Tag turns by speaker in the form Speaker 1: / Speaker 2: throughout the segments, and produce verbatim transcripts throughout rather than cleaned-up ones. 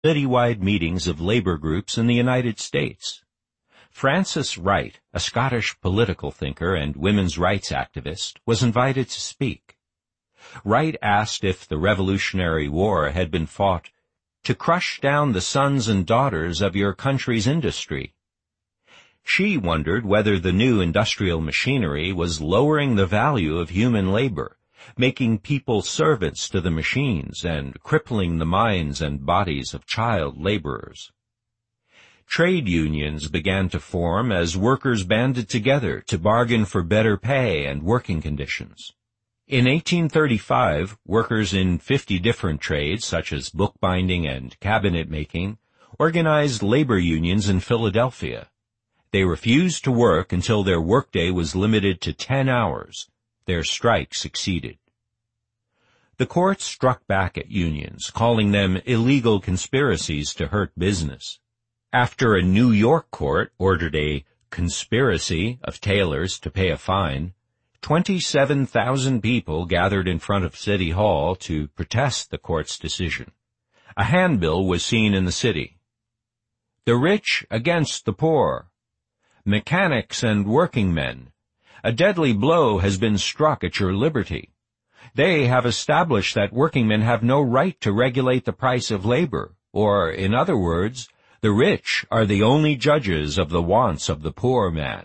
Speaker 1: citywide meetings of labor groups in the United States. Frances Wright, a Scottish political thinker and women's rights activist, was invited to speak. Wright asked if the Revolutionary War had been fought to crush down the sons and daughters of your country's industry. She wondered whether the new industrial machinery was lowering the value of human labor, making people servants to the machines and crippling the minds and bodies of child laborers. Trade unions began to form as workers banded together to bargain for better pay and working conditions. In eighteen thirty-five, workers in fifty different trades, such as bookbinding and cabinet making, organized labor unions in Philadelphia. They refused to work until their workday was limited to ten hours. Their strike succeeded. The courts struck back at unions, calling them illegal conspiracies to hurt business. After a New York court ordered a conspiracy of tailors to pay a fine, twenty-seven thousand people gathered in front of City Hall to protest the court's decision. A handbill was seen in the city. The rich against the poor. Mechanics and working men. A deadly blow has been struck at your liberty. They have established that working men have no right to regulate the price of labor, or, in other words, the rich are the only judges of the wants of the poor man.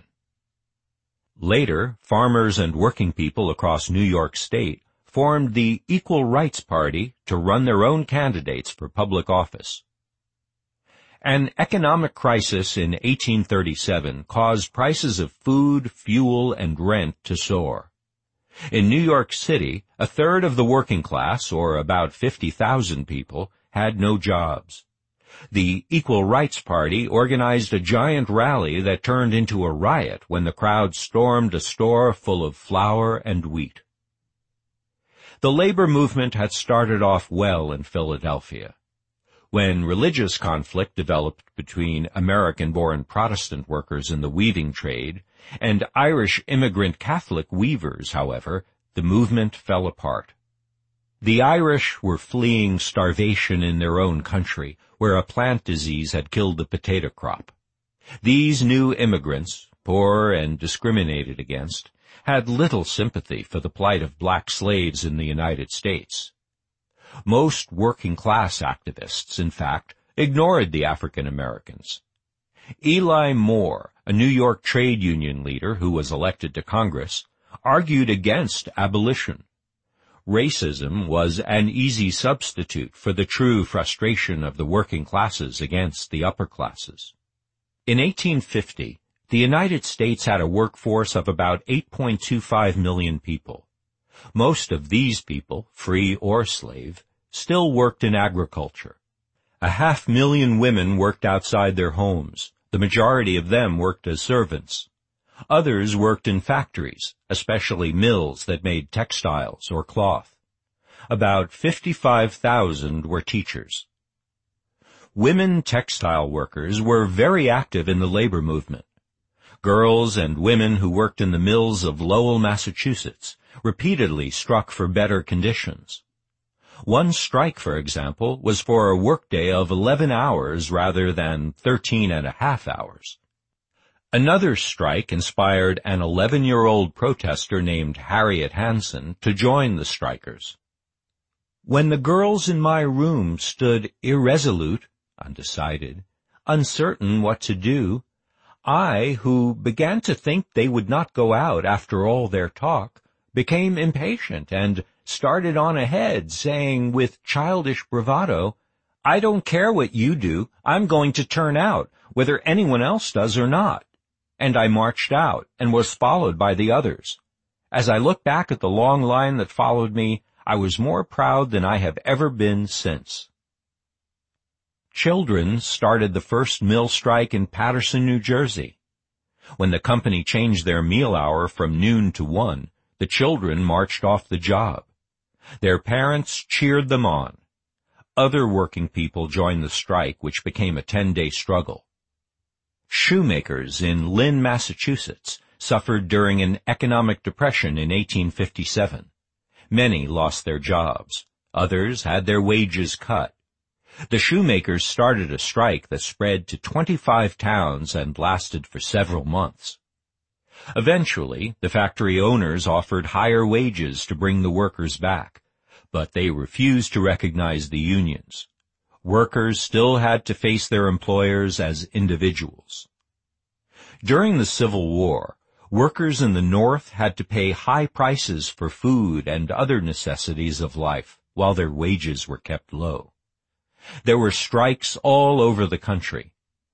Speaker 1: Later, farmers and working people across New York State formed the Equal Rights Party to run their own candidates for public office. An economic crisis in eighteen thirty-seven caused prices of food, fuel, and rent to soar. In New York City, a third of the working class, or about fifty thousand people, had no jobs. The Equal Rights Party organized a giant rally that turned into a riot when the crowd stormed a store full of flour and wheat. The labor movement had started off well in Philadelphia. When religious conflict developed between American-born Protestant workers in the weaving trade and Irish immigrant Catholic weavers, however, the movement fell apart. The Irish were fleeing starvation in their own country, where a plant disease had killed the potato crop. These new immigrants, poor and discriminated against, had little sympathy for the plight of black slaves in the United States. Most working-class activists, in fact, ignored the African Americans. Eli Moore, a New York trade union leader who was elected to Congress, argued against abolition. Racism was an easy substitute for the true frustration of the working classes against the upper classes. In eighteen fifty, the United States had a workforce of about eight point two five million people. Most of these people, free or slave, still worked in agriculture. A half million women worked outside their homes. The majority of them worked as servants. Others worked in factories, especially mills that made textiles or cloth. About fifty-five thousand were teachers. Women textile workers were very active in the labor movement. Girls and women who worked in the mills of Lowell, Massachusetts, repeatedly struck for better conditions. One strike, for example, was for a workday of eleven hours rather than thirteen and a half hours. Another strike inspired an eleven-year-old protester named Harriet Hansen to join the strikers. When the girls in my room stood irresolute, undecided, uncertain what to do, I, who began to think they would not go out after all their talk, became impatient and started on ahead, saying with childish bravado, "I don't care what you do, I'm going to turn out, whether anyone else does or not." And I marched out and was followed by the others. As I look back at the long line that followed me, I was more proud than I have ever been since. Children started the first mill strike in Paterson, New Jersey. When the company changed their meal hour from noon to one, the children marched off the job. Their parents cheered them on. Other working people joined the strike, which became a ten-day struggle. Shoemakers in Lynn, Massachusetts, suffered during an economic depression in eighteen fifty-seven. Many lost their jobs. Others had their wages cut. The shoemakers started a strike that spread to twenty-five towns and lasted for several months. Eventually, the factory owners offered higher wages to bring the workers back, but they refused to recognize the unions. Workers still had to face their employers as individuals. During the Civil War, workers in the North had to pay high prices for food and other necessities of life while their wages were kept low. There were strikes all over the country.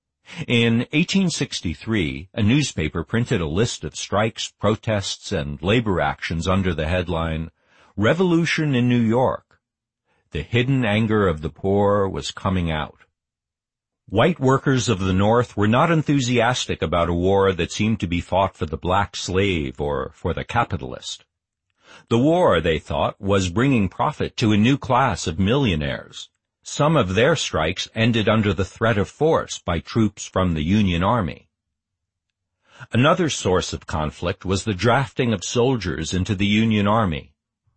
Speaker 1: In eighteen sixty-three, a newspaper printed a list of strikes, protests, and labor actions under the headline, "Revolution in New York." The hidden anger of the poor was coming out. White workers of the North were not enthusiastic about a war that seemed to be fought for the black slave or for the capitalist. The war, they thought, was bringing profit to a new class of millionaires. Some of their strikes ended under the threat of force by troops from the Union Army. Another source of conflict was the drafting of soldiers into the Union Army.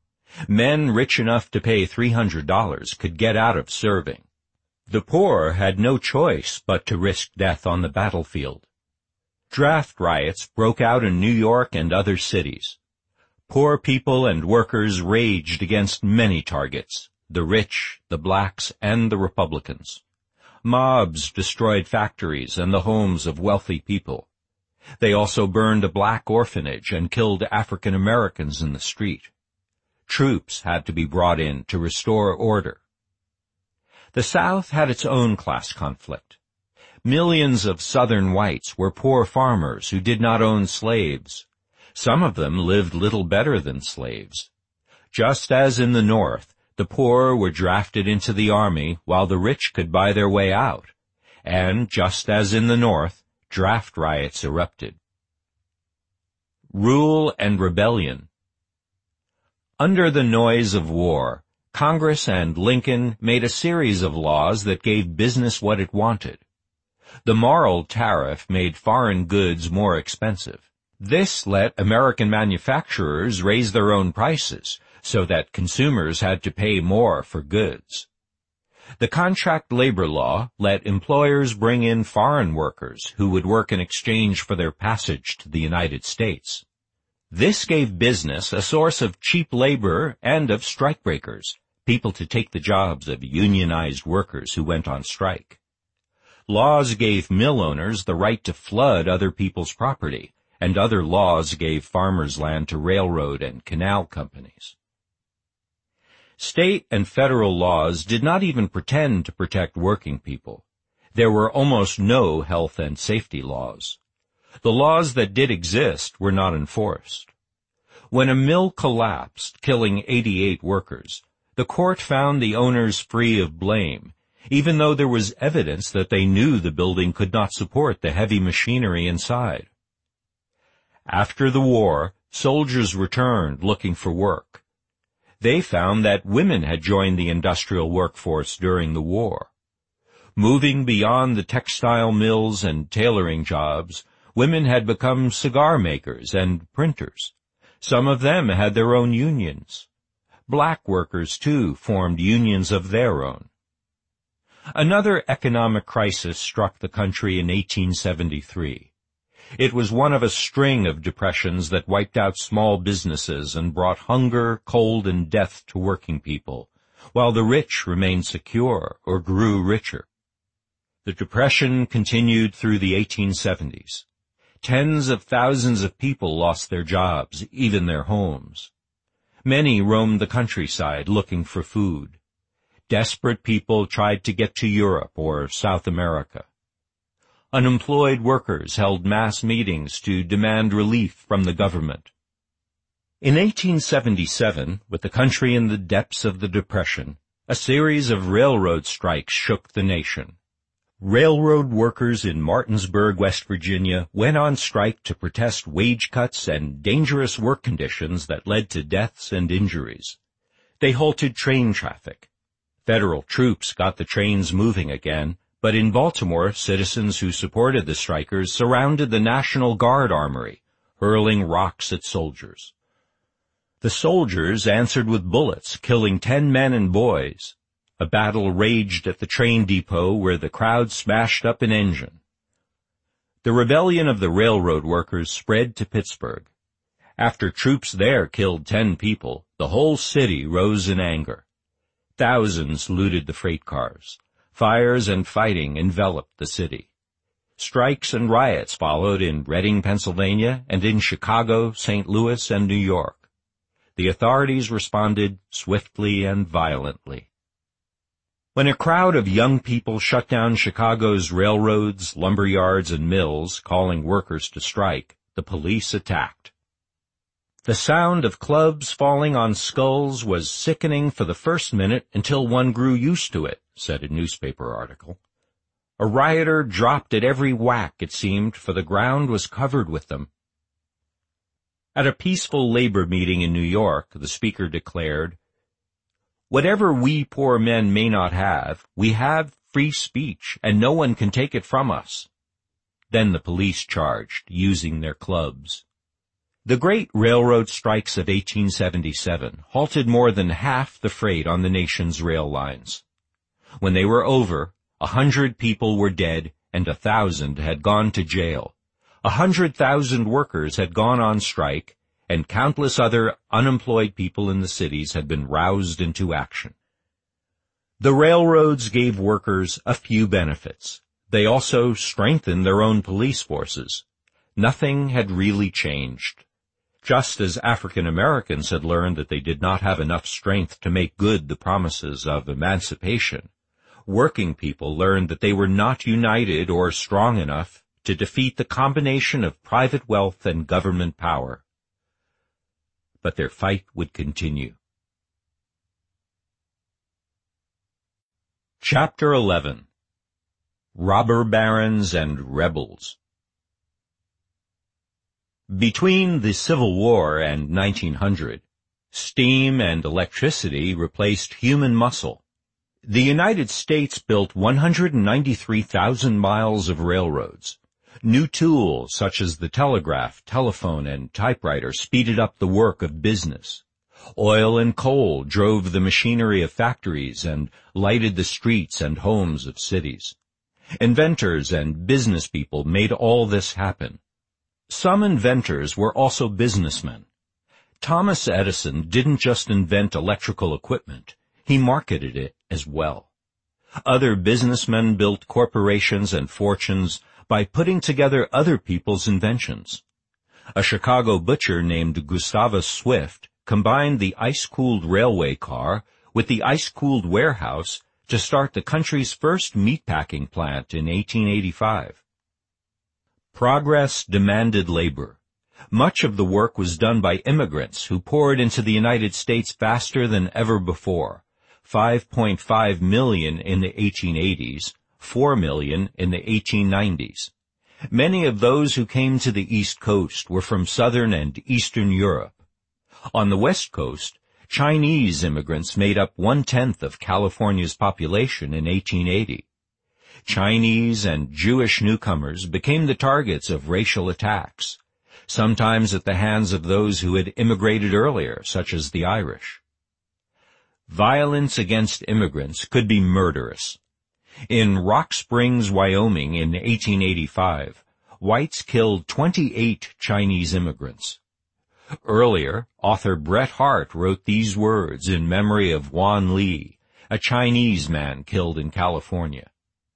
Speaker 1: Men rich enough to pay three hundred dollars could get out of serving. The poor had no choice but to risk death on the battlefield. Draft riots broke out in New York and other cities. Poor people and workers raged against many targets, the rich, the blacks, and the Republicans. Mobs destroyed factories and the homes of wealthy people. They also burned a black orphanage and killed African Americans in the street. Troops had to be brought in to restore order. The South had its own class conflict. Millions of Southern whites were poor farmers who did not own slaves. Some of them lived little better than slaves. Just as in the North, the poor were drafted into the army while the rich could buy their way out. And just as in the North, draft riots erupted. Rule and rebellion. Under the noise of war, Congress and Lincoln made a series of laws that gave business what it wanted. The Morrill Tariff made foreign goods more expensive. This let American manufacturers raise their own prices, so that consumers had to pay more for goods. The contract labor law let employers bring in foreign workers who would work in exchange for their passage to the United States. This gave business a source of cheap labor and of strikebreakers, people to take the jobs of unionized workers who went on strike. Laws gave mill owners the right to flood other people's property, and other laws gave farmers land to railroad and canal companies. State and federal laws did not even pretend to protect working people. There were almost no health and safety laws. The laws that did exist were not enforced. When a mill collapsed, killing eighty-eight workers, the court found the owners free of blame, even though there was evidence that they knew the building could not support the heavy machinery inside. After the war, soldiers returned looking for work. They found that women had joined the industrial workforce during the war. Moving beyond the textile mills and tailoring jobs, women had become cigar makers and printers. Some of them had their own unions. Black workers, too, formed unions of their own. Another economic crisis struck the country in eighteen seventy-three. It was one of a string of depressions that wiped out small businesses and brought hunger, cold, and death to working people, while the rich remained secure or grew richer. The depression continued through the eighteen seventies. Tens of thousands of people lost their jobs, even their homes. Many roamed the countryside looking for food. Desperate people tried to get to Europe or South America. Unemployed workers held mass meetings to demand relief from the government. In eighteen seventy-seven, with the country in the depths of the Depression, a series of railroad strikes shook the nation. Railroad workers in Martinsburg, West Virginia, went on strike to protest wage cuts and dangerous work conditions that led to deaths and injuries. They halted train traffic. Federal troops got the trains moving again, but in Baltimore, citizens who supported the strikers surrounded the National Guard armory, hurling rocks at soldiers. The soldiers answered with bullets, killing ten men and boys. A battle raged at the train depot where the crowd smashed up an engine. The rebellion of the railroad workers spread to Pittsburgh. After troops there killed ten people, the whole city rose in anger. Thousands looted the freight cars. Fires and fighting enveloped the city. Strikes and riots followed in Reading, Pennsylvania, and in Chicago, Saint Louis, and New York. The authorities responded swiftly and violently. When a crowd of young people shut down Chicago's railroads, lumber yards, and mills, calling workers to strike, the police attacked. The sound of clubs falling on skulls was sickening for the first minute until one grew used to it, said a newspaper article. A rioter dropped at every whack, it seemed, for the ground was covered with them. At a peaceful labor meeting in New York, the speaker declared, "Whatever we poor men may not have, we have free speech, and no one can take it from us." Then the police charged, using their clubs. The great railroad strikes of eighteen seventy-seven halted more than half the freight on the nation's rail lines. When they were over, a hundred people were dead and a thousand had gone to jail. A hundred thousand workers had gone on strike, and countless other unemployed people in the cities had been roused into action. The railroads gave workers a few benefits. They also strengthened their own police forces. Nothing had really changed. Just as African Americans had learned that they did not have enough strength to make good the promises of emancipation, working people learned that they were not united or strong enough to defeat the combination of private wealth and government power. But their fight would continue. Chapter eleven. Robber Barons and Rebels. Between the Civil War and nineteen hundred, steam and electricity replaced human muscle. The United States built one hundred ninety-three thousand miles of railroads. New tools such as the telegraph, telephone, and typewriter speeded up the work of business. Oil and coal drove the machinery of factories and lighted the streets and homes of cities. Inventors and business people made all this happen. Some inventors were also businessmen. Thomas Edison didn't just invent electrical equipment, he marketed it as well. Other businessmen built corporations and fortunes by putting together other people's inventions. A Chicago butcher named Gustavus Swift combined the ice-cooled railway car with the ice-cooled warehouse to start the country's first meatpacking plant in eighteen eighty-five. Progress demanded labor. Much of the work was done by immigrants who poured into the United States faster than ever before, five point five million in the eighteen eighties, four million in the eighteen nineties. Many of those who came to the East Coast were from Southern and Eastern Europe. On the West Coast, Chinese immigrants made up one-tenth of California's population in eighteen eighty. Chinese and Jewish newcomers became the targets of racial attacks, sometimes at the hands of those who had immigrated earlier, such as the Irish. Violence against immigrants could be murderous. In Rock Springs, Wyoming in eighteen eighty-five, whites killed twenty-eight Chinese immigrants. Earlier, author Bret Harte wrote these words in memory of Juan Lee, a Chinese man killed in California.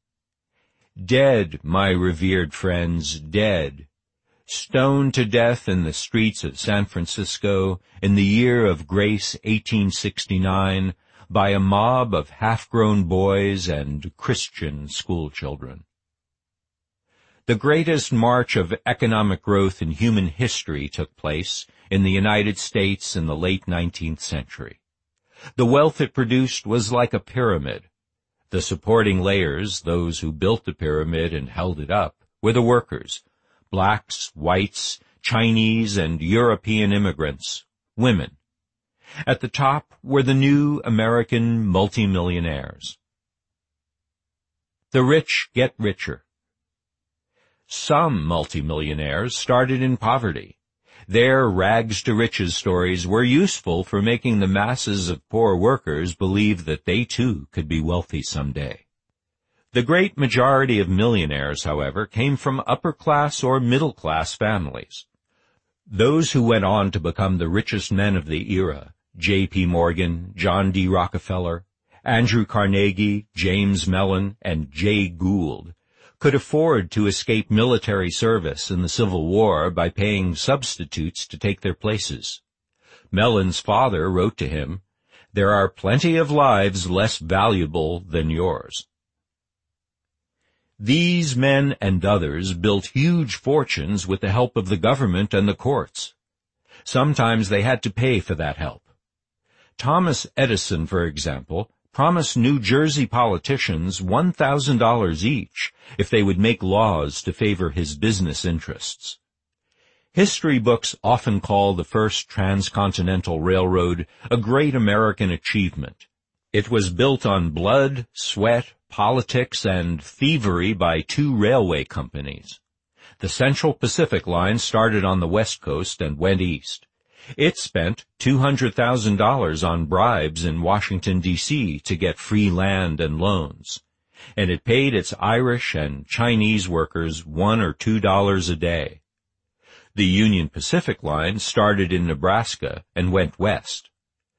Speaker 1: "Dead, my revered friends, dead, stoned to death in the streets of San Francisco in the year of grace eighteen sixty-nine by a mob of half-grown boys and Christian schoolchildren." The greatest march of economic growth in human history took place in the United States in the late nineteenth century. The wealth it produced was like a pyramid. The supporting layers, those who built the pyramid and held it up, were the workers, blacks, whites, Chinese, and European immigrants, women. At the top were the new American multimillionaires. The rich get richer. Some multimillionaires started in poverty. Their rags-to-riches stories were useful for making the masses of poor workers believe that they too could be wealthy someday. The great majority of millionaires, however, came from upper-class or middle-class families. Those who went on to become the richest men of the era, J P Morgan, John D. Rockefeller, Andrew Carnegie, James Mellon, and Jay Gould, could afford to escape military service in the Civil War by paying substitutes to take their places. Mellon's father wrote to him, "There are plenty of lives less valuable than yours." These men and others built huge fortunes with the help of the government and the courts. Sometimes they had to pay for that help. Thomas Edison, for example, promised New Jersey politicians one thousand dollars each if they would make laws to favor his business interests. History books often call the first transcontinental railroad a great American achievement. It was built on blood, sweat, politics, and thievery by two railway companies. The Central Pacific Line started on the West Coast and went east. It spent two hundred thousand dollars on bribes in Washington, D C to get free land and loans, and it paid its Irish and Chinese workers one or two dollars a day. The Union Pacific Line started in Nebraska and went west.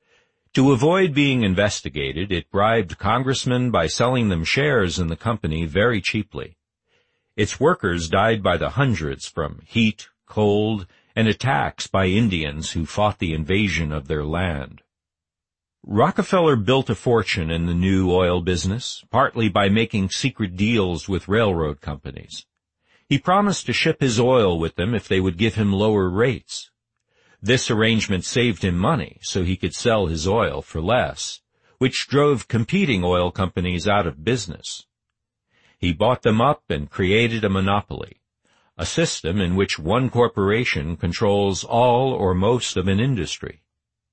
Speaker 1: To avoid being investigated, it bribed congressmen by selling them shares in the company very cheaply. Its workers died by the hundreds from heat, cold, and attacks by Indians who fought the invasion of their land. Rockefeller built a fortune in the new oil business, partly by making secret deals with railroad companies. He promised to ship his oil with them if they would give him lower rates. This arrangement saved him money, so he could sell his oil for less, which drove competing oil companies out of business. He bought them up and created a monopoly, a system in which one corporation controls all or most of an industry.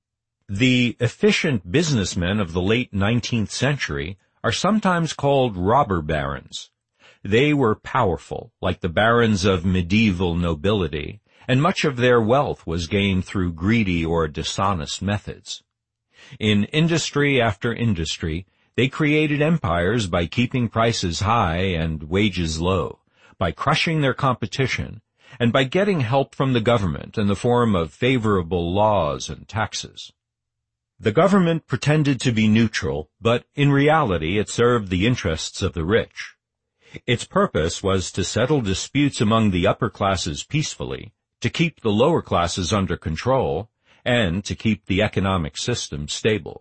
Speaker 1: The efficient businessmen of the late nineteenth century are sometimes called robber barons. They were powerful, like the barons of medieval nobility, and much of their wealth was gained through greedy or dishonest methods. In industry after industry, they created empires by keeping prices high and wages low, by crushing their competition, and by getting help from the government in the form of favorable laws and taxes. The government pretended to be neutral, but in reality it served the interests of the rich. Its purpose was to settle disputes among the upper classes peacefully, to keep the lower classes under control, and to keep the economic system stable.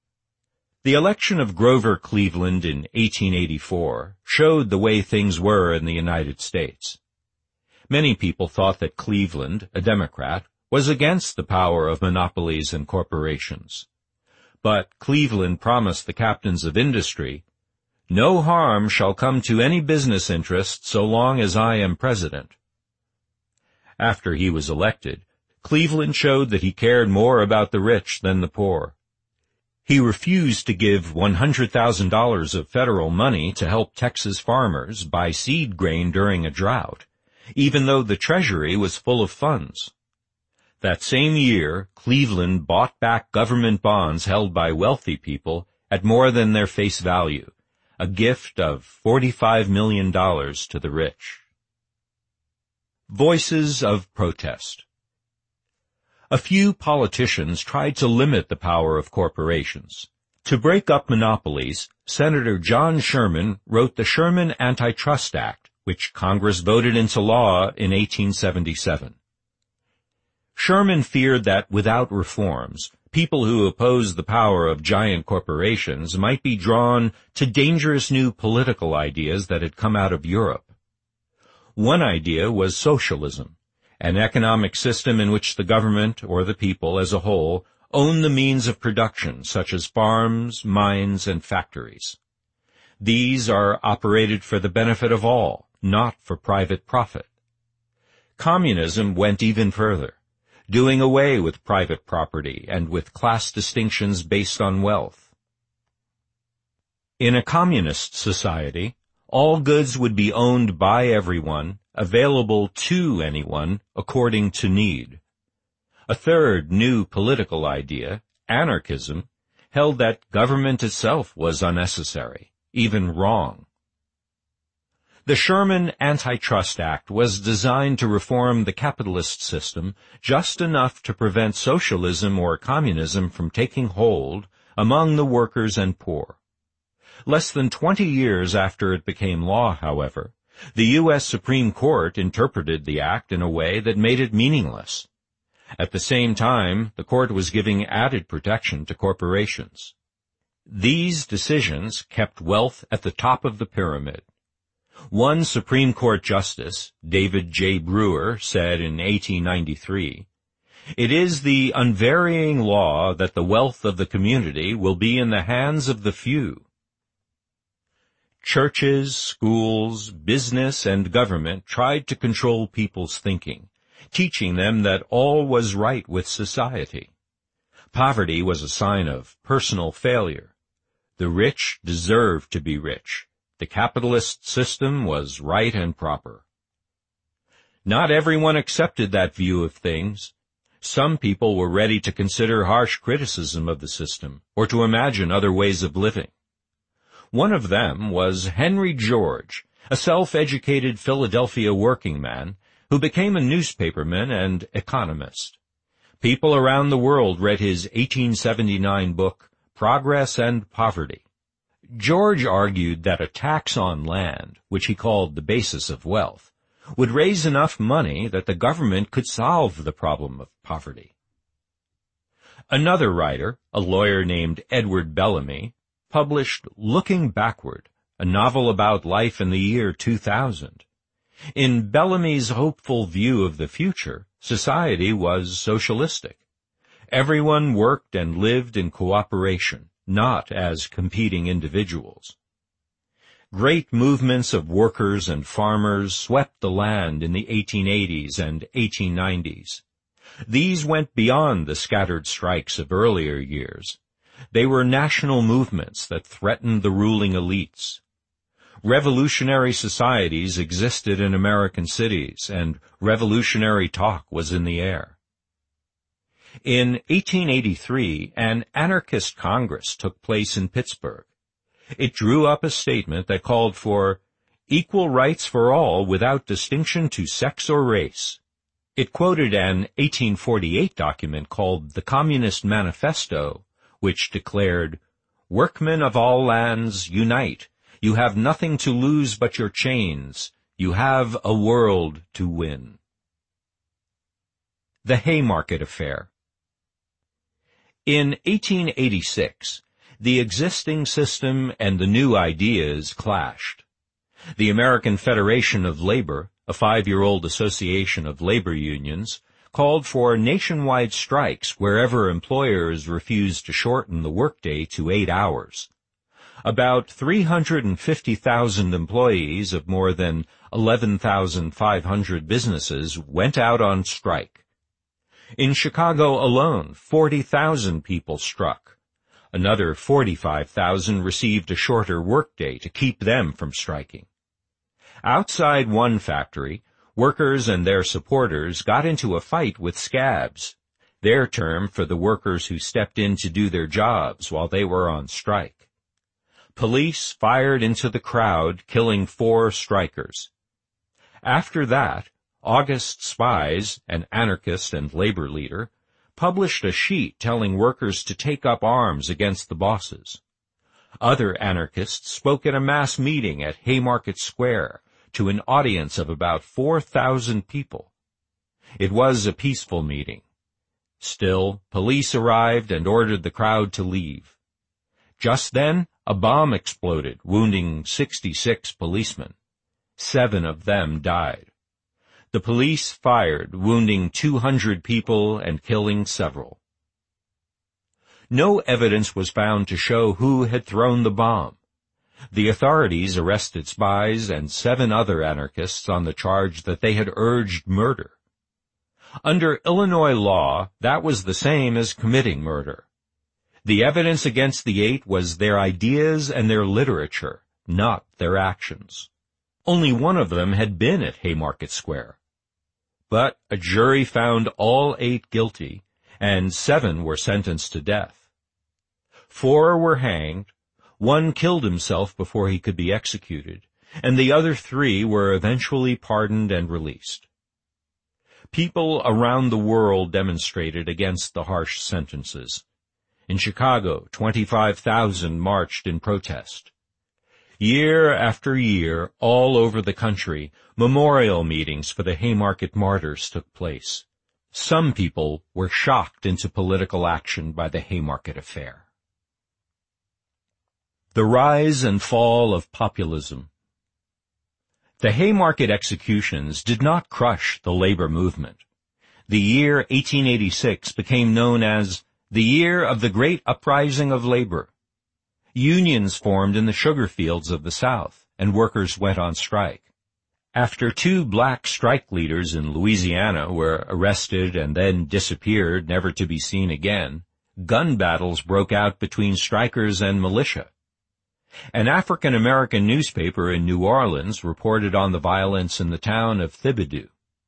Speaker 1: The election of Grover Cleveland in eighteen eighty-four showed the way things were in the United States. Many people thought that Cleveland, a Democrat, was against the power of monopolies and corporations. But Cleveland promised the captains of industry, "No harm shall come to any business interest so long as I am president." After he was elected, Cleveland showed that he cared more about the rich than the poor. He refused to give one hundred thousand dollars of federal money to help Texas farmers buy seed grain during a drought, even though the Treasury was full of funds. That same year, Cleveland bought back government bonds held by wealthy people at more than their face value, a gift of forty-five million dollars to the rich. Voices of protest. A few politicians tried to limit the power of corporations. To break up monopolies, Senator John Sherman wrote the Sherman Antitrust Act, which Congress voted into law in eighteen seventy-seven. Sherman feared that without reforms, people who opposed the power of giant corporations might be drawn to dangerous new political ideas that had come out of Europe. One idea was socialism, an economic system in which the government, or the people as a whole, own the means of production, such as farms, mines, and factories. These are operated for the benefit of all, not for private profit. Communism went even further, doing away with private property and with class distinctions based on wealth. In a communist society, all goods would be owned by everyone, available to anyone, according to need. A third new political idea, anarchism, held that government itself was unnecessary, even wrong. The Sherman Antitrust Act was designed to reform the capitalist system just enough to prevent socialism or communism from taking hold among the workers and poor. Less than twenty years after it became law, however, the U S Supreme Court interpreted the act in a way that made it meaningless. At the same time, the court was giving added protection to corporations. These decisions kept wealth at the top of the pyramid. One Supreme Court justice, David J. Brewer, said in eighteen ninety-three, "It is the unvarying law that the wealth of the community will be in the hands of the few." Churches, schools, business, and government tried to control people's thinking, teaching them that all was right with society. Poverty was a sign of personal failure. The rich deserved to be rich. The capitalist system was right and proper. Not everyone accepted that view of things. Some people were ready to consider harsh criticism of the system, or to imagine other ways of living. One of them was Henry George, a self-educated Philadelphia working man who became a newspaperman and economist. People around the world read his eighteen seventy-nine book, Progress and Poverty. George argued that a tax on land, which he called the basis of wealth, would raise enough money that the government could solve the problem of poverty. Another writer, a lawyer named Edward Bellamy, published Looking Backward, a novel about life in the year two thousand. In Bellamy's hopeful view of the future, society was socialistic. Everyone worked and lived in cooperation, not as competing individuals. Great movements of workers and farmers swept the land in the eighteen eighties and eighteen nineties. These went beyond the scattered strikes of earlier years. They were national movements that threatened the ruling elites. Revolutionary societies existed in American cities, and revolutionary talk was in the air. In eighteen eighty-three, an anarchist Congress took place in Pittsburgh. It drew up a statement that called for equal rights for all without distinction to sex or race. It quoted an eighteen forty-eight document called the Communist Manifesto, which declared, "Workmen of all lands, unite. You have nothing to lose but your chains. You have a world to win." The Haymarket Affair. In eighteen eighty-six, the existing system and the new ideas clashed. The American Federation of Labor, a five-year-old association of labor unions, called for nationwide strikes wherever employers refused to shorten the workday to eight hours. About three hundred fifty thousand employees of more than eleven thousand five hundred businesses went out on strike. In Chicago alone, forty thousand people struck. Another forty-five thousand received a shorter workday to keep them from striking. Outside one factory, workers and their supporters got into a fight with scabs, their term for the workers who stepped in to do their jobs while they were on strike. Police fired into the crowd, killing four strikers. After that, August Spies, an anarchist and labor leader, published a sheet telling workers to take up arms against the bosses. Other anarchists spoke at a mass meeting at Haymarket Square to an audience of about four thousand people. It was a peaceful meeting. Still, police arrived and ordered the crowd to leave. Just then, a bomb exploded, wounding sixty-six policemen. Seven of them died. The police fired, wounding two hundred people and killing several. No evidence was found to show who had thrown the bomb. The authorities arrested Spies and seven other anarchists on the charge that they had urged murder. Under Illinois law, that was the same as committing murder. The evidence against the eight was their ideas and their literature, not their actions. Only one of them had been at Haymarket Square. but a jury found all eight guilty, and seven were sentenced to death. Four were hanged, one killed himself before he could be executed, and the other three were eventually pardoned and released. People around the world demonstrated against the harsh sentences. In Chicago, twenty-five thousand marched in protest. Year after year, all over the country, memorial meetings for the Haymarket martyrs took place. Some people were shocked into political action by the Haymarket affair. The rise and fall of populism. The Haymarket executions did not crush the labor movement. The year eighteen eighty-six became known as the year of the great uprising of labor. Unions formed in the sugar fields of the South, and workers went on strike. After two black strike leaders in Louisiana were arrested and then disappeared, never to be seen again, gun battles broke out between strikers and militia. An African-American newspaper in New Orleans reported on the violence in the town of Thibodaux.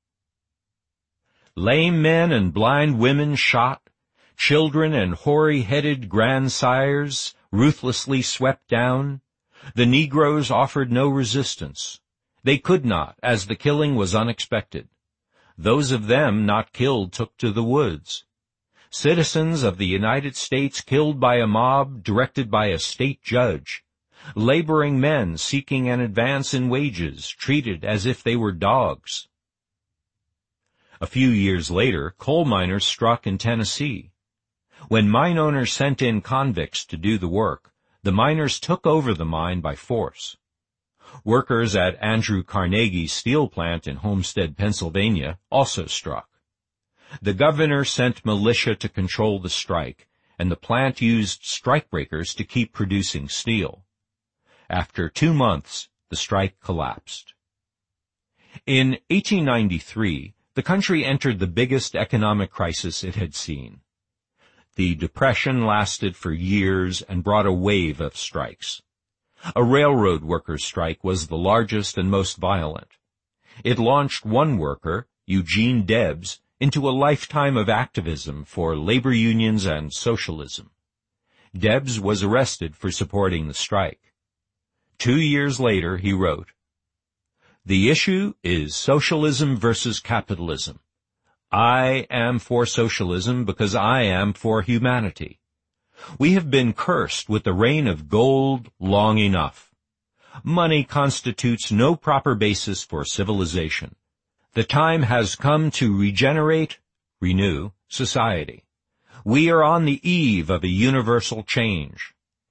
Speaker 1: Lame men and blind women shot, children and hoary-headed grandsires ruthlessly swept down. The Negroes offered no resistance. They could not, as the killing was unexpected. Those of them not killed took to the woods. Citizens of the United States killed by a mob directed by a state judge. Laboring men seeking an advance in wages, treated as if they were dogs. A few years later, coal miners struck in Tennessee. When mine owners sent in convicts to do the work, the miners took over the mine by force. Workers at Andrew Carnegie's steel plant in Homestead, Pennsylvania, also struck. The governor sent militia to control the strike, and the plant used strikebreakers to keep producing steel. After two months, the strike collapsed. In eighteen ninety-three, the country entered the biggest economic crisis it had seen. The Depression lasted for years and brought a wave of strikes. A railroad workers' strike was the largest and most violent. It launched one worker, Eugene Debs, into a lifetime of activism for labor unions and socialism. Debs was arrested for supporting the strike. Two years later, he wrote, "The issue is socialism versus capitalism. I am for socialism because I am for humanity. We have been cursed with the reign of gold long enough. Money constitutes no proper basis for civilization. The time has come to regenerate, renew society. We are on the eve of a universal change."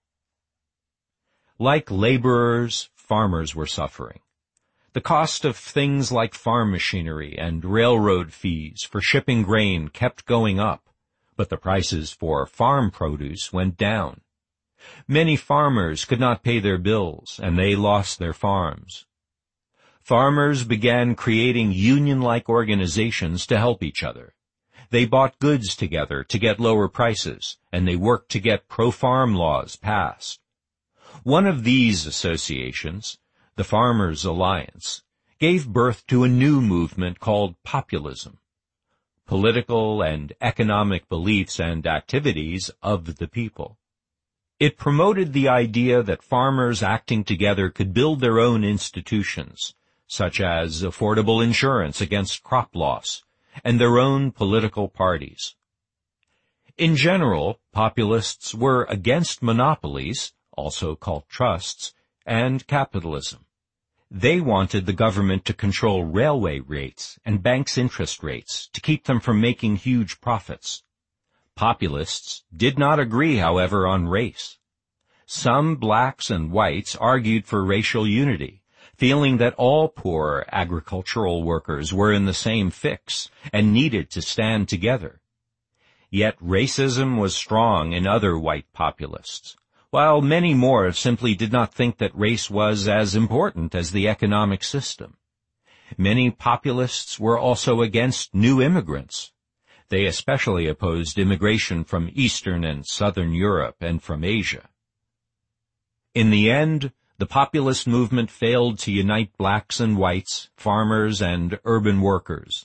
Speaker 1: Like laborers, farmers were suffering. The cost of things like farm machinery and railroad fees for shipping grain kept going up, but the prices for farm produce went down. Many farmers could not pay their bills, and they lost their farms. Farmers began creating union-like organizations to help each other. They bought goods together to get lower prices, and they worked to get pro-farm laws passed. One of these associations, the Farmers' Alliance, gave birth to a new movement called populism. Political and economic beliefs and activities of the people. It promoted the idea that farmers acting together could build their own institutions, such as affordable insurance against crop loss, and their own political parties. In general, populists were against monopolies, also called trusts, and capitalism. They wanted the government to control railway rates and banks' interest rates to keep them from making huge profits. Populists did not agree, however, on race. Some blacks and whites argued for racial unity, feeling that all poor agricultural workers were in the same fix and needed to stand together. Yet racism was strong in other white populists, while many more simply did not think that race was as important as the economic system. Many populists were also against new immigrants. They especially opposed immigration from Eastern and Southern Europe and from Asia. In the end, the populist movement failed to unite blacks and whites, farmers and urban workers.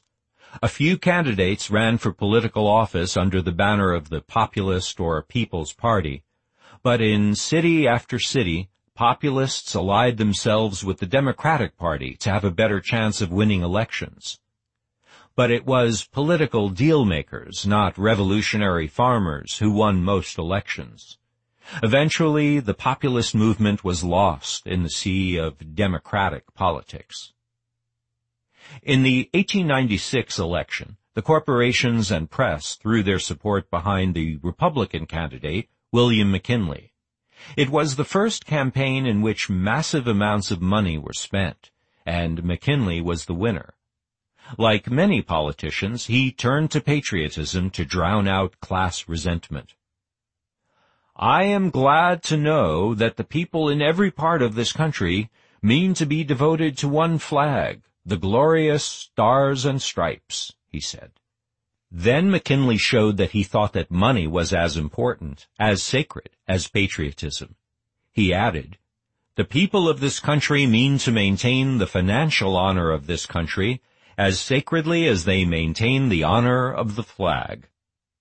Speaker 1: A few candidates ran for political office under the banner of the Populist or People's Party, but in city after city, populists allied themselves with the Democratic Party to have a better chance of winning elections. But it was political deal-makers, not revolutionary farmers, who won most elections. Eventually, the populist movement was lost in the sea of democratic politics. In the eighteen ninety-six election, the corporations and press threw their support behind the Republican candidate, William McKinley. It was the first campaign in which massive amounts of money were spent, and McKinley was the winner. Like many politicians, he turned to patriotism to drown out class resentment. "I am glad to know that the people in every part of this country mean to be devoted to one flag, the glorious Stars and Stripes," he said. Then McKinley showed that he thought that money was as important, as sacred, as patriotism. He added, "The people of this country mean to maintain the financial honor of this country as sacredly as they maintain the honor of the flag."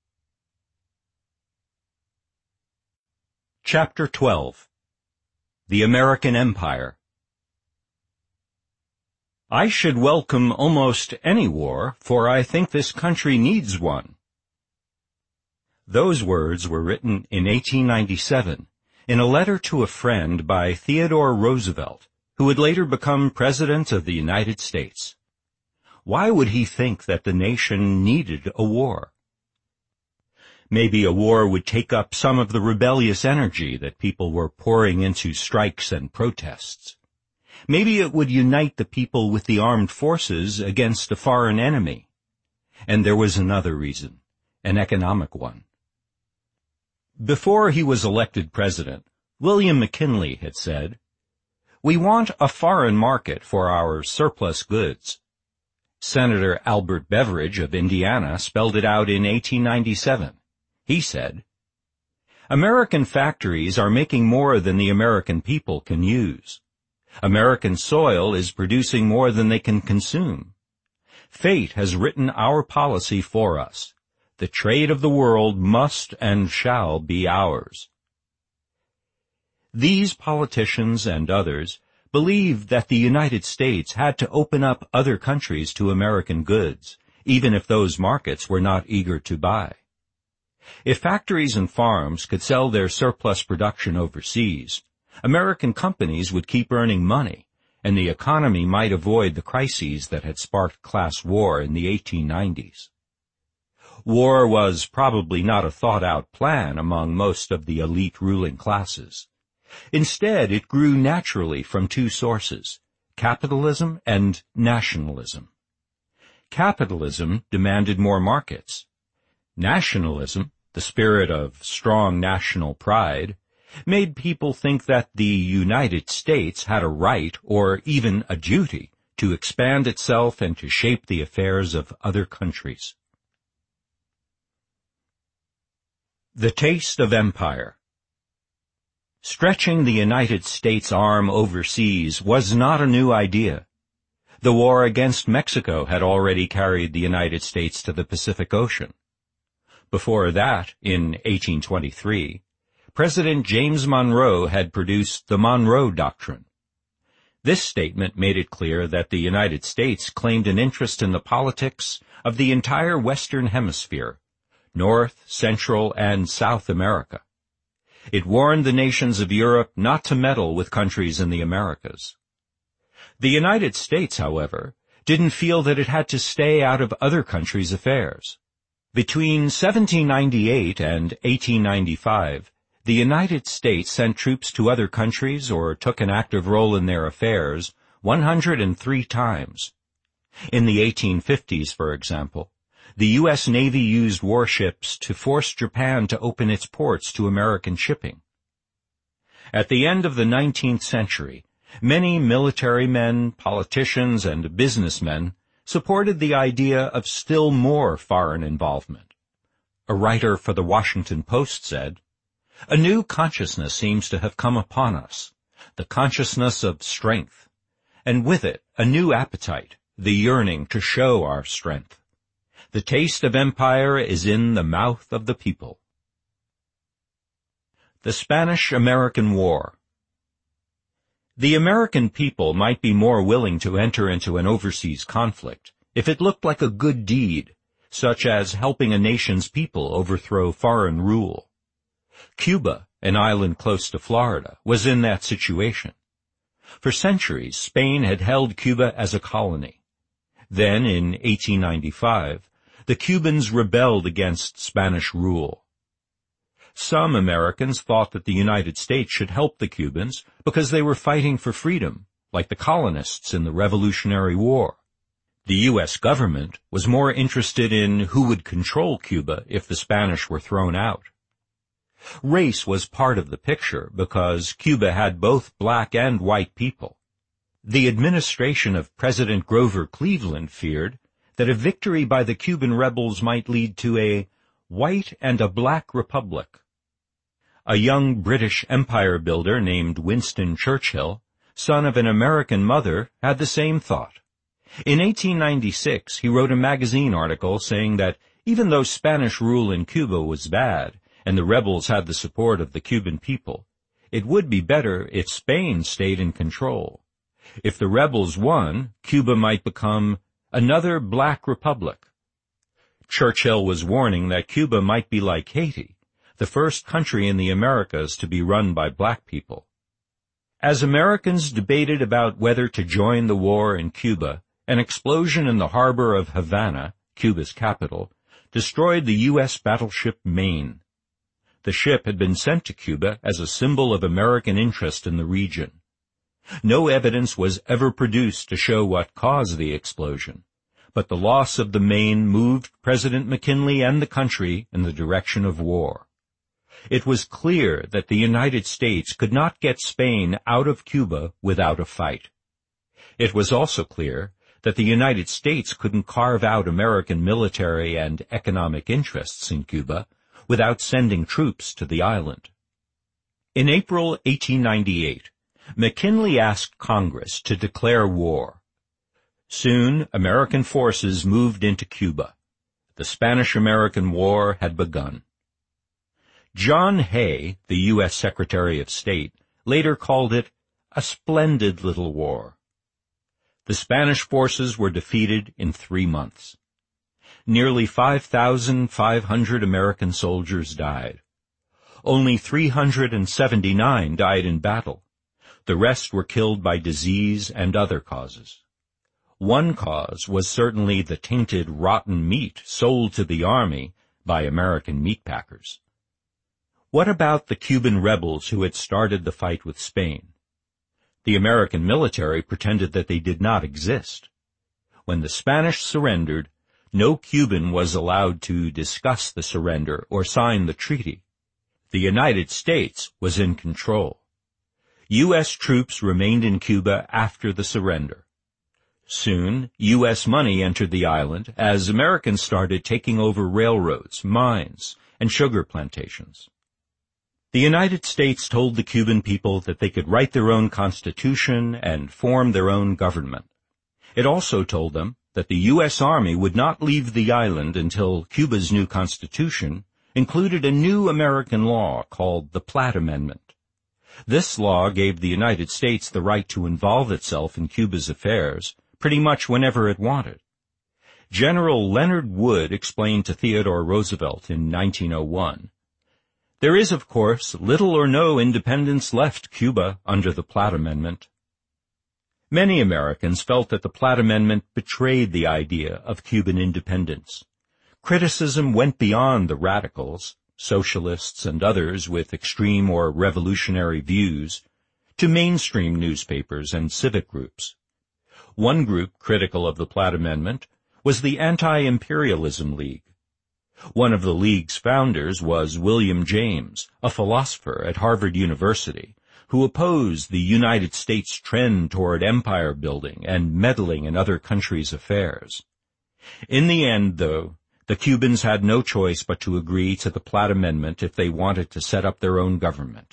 Speaker 1: Chapter twelve. The American Empire. "I should welcome almost any war, for I think this country needs one." Those words were written in eighteen ninety-seven in a letter to a friend by Theodore Roosevelt, who would later become President of the United States. Why would he think that the nation needed a war? Maybe a war would take up some of the rebellious energy that people were pouring into strikes and protests. Maybe it would unite the people with the armed forces against a foreign enemy. And there was another reason, an economic one. Before he was elected president, William McKinley had said, "We want a foreign market for our surplus goods." Senator Albert Beveridge of Indiana spelled it out in eighteen ninety-seven. He said, "American factories are making more than the American people can use. American soil is producing more than they can consume. Fate has written our policy for us. The trade of the world must and shall be ours." These politicians and others believed that the United States had to open up other countries to American goods, even if those markets were not eager to buy. If factories and farms could sell their surplus production overseas, American companies would keep earning money, and the economy might avoid the crises that had sparked class war in the eighteen nineties. War was probably not a thought-out plan among most of the elite ruling classes. Instead, it grew naturally from two sources, capitalism and nationalism. Capitalism demanded more markets. Nationalism, the spirit of strong national pride, made people think that the United States had a right or even a duty to expand itself and to shape the affairs of other countries. The taste of empire. Stretching the United States arm overseas was not a new idea. The war against Mexico had already carried the United States to the Pacific Ocean. Before that, in eighteen twenty-three, President James Monroe had produced the Monroe Doctrine. This statement made it clear that the United States claimed an interest in the politics of the entire Western Hemisphere, North, Central, and South America. It warned the nations of Europe not to meddle with countries in the Americas. The United States, however, didn't feel that it had to stay out of other countries' affairs. Between seventeen ninety-eight and eighteen ninety-five, the United States sent troops to other countries or took an active role in their affairs one hundred three times. In the eighteen fifties, for example, the U S Navy used warships to force Japan to open its ports to American shipping. At the end of the nineteenth century, many military men, politicians, and businessmen supported the idea of still more foreign involvement. A writer for the Washington Post said, "A new consciousness seems to have come upon us, the consciousness of strength, and with it a new appetite, the yearning to show our strength. The taste of empire is in the mouth of the people. The Spanish-American War. The American people might be more willing to enter into an overseas conflict if it looked like a good deed, such as helping a nation's people overthrow foreign rule. Cuba, an island close to Florida, was in that situation. For centuries, Spain had held Cuba as a colony. Then, in eighteen ninety-five, the Cubans rebelled against Spanish rule. Some Americans thought that the United States should help the Cubans because they were fighting for freedom, like the colonists in the Revolutionary War. The U S government was more interested in who would control Cuba if the Spanish were thrown out. Race was part of the picture because Cuba had both black and white people. The administration of President Grover Cleveland feared that a victory by the Cuban rebels might lead to a white and a black republic. A young British empire builder named Winston Churchill, son of an American mother, had the same thought. In eighteen ninety-six, he wrote a magazine article saying that even though Spanish rule in Cuba was bad and the rebels had the support of the Cuban people, it would be better if Spain stayed in control. If the rebels won, Cuba might become another black republic. Churchill was warning that Cuba might be like Haiti, the first country in the Americas to be run by black people. As Americans debated about whether to join the war in Cuba, an explosion in the harbor of Havana, Cuba's capital, destroyed the U S battleship Maine. The ship had been sent to Cuba as a symbol of American interest in the region. No evidence was ever produced to show what caused the explosion, but the loss of the Maine moved President McKinley and the country in the direction of war. It was clear that the United States could not get Spain out of Cuba without a fight. It was also clear that the United States couldn't carve out American military and economic interests in Cuba without sending troops to the island. In April eighteen ninety-eight, McKinley asked Congress to declare war. Soon, American forces moved into Cuba. The Spanish-American War had begun. John Hay, the U S Secretary of State, later called it a splendid little war. The Spanish forces were defeated in three months. Nearly five thousand five hundred American soldiers died. Only three hundred seventy-nine died in battle. The rest were killed by disease and other causes. One cause was certainly the tainted, rotten meat sold to the army by American meatpackers. What about the Cuban rebels who had started the fight with Spain? The American military pretended that they did not exist. When the Spanish surrendered, no Cuban was allowed to discuss the surrender or sign the treaty. The United States was in control. U S troops remained in Cuba after the surrender. Soon, U S money entered the island as Americans started taking over railroads, mines, and sugar plantations. The United States told the Cuban people that they could write their own constitution and form their own government. It also told them that the U S Army would not leave the island until Cuba's new constitution included a new American law called the Platt Amendment. This law gave the United States the right to involve itself in Cuba's affairs pretty much whenever it wanted. General Leonard Wood explained to Theodore Roosevelt in nineteen oh one, "There is, of course, little or no independence left Cuba under the Platt Amendment." Many Americans felt that the Platt Amendment betrayed the idea of Cuban independence. Criticism went beyond the radicals, socialists and others with extreme or revolutionary views, to mainstream newspapers and civic groups. One group critical of the Platt Amendment was the Anti-Imperialism League. One of the League's founders was William James, a philosopher at Harvard University, who opposed the United States' trend toward empire building and meddling in other countries' affairs. In the end, though, the Cubans had no choice but to agree to the Platt Amendment if they wanted to set up their own government.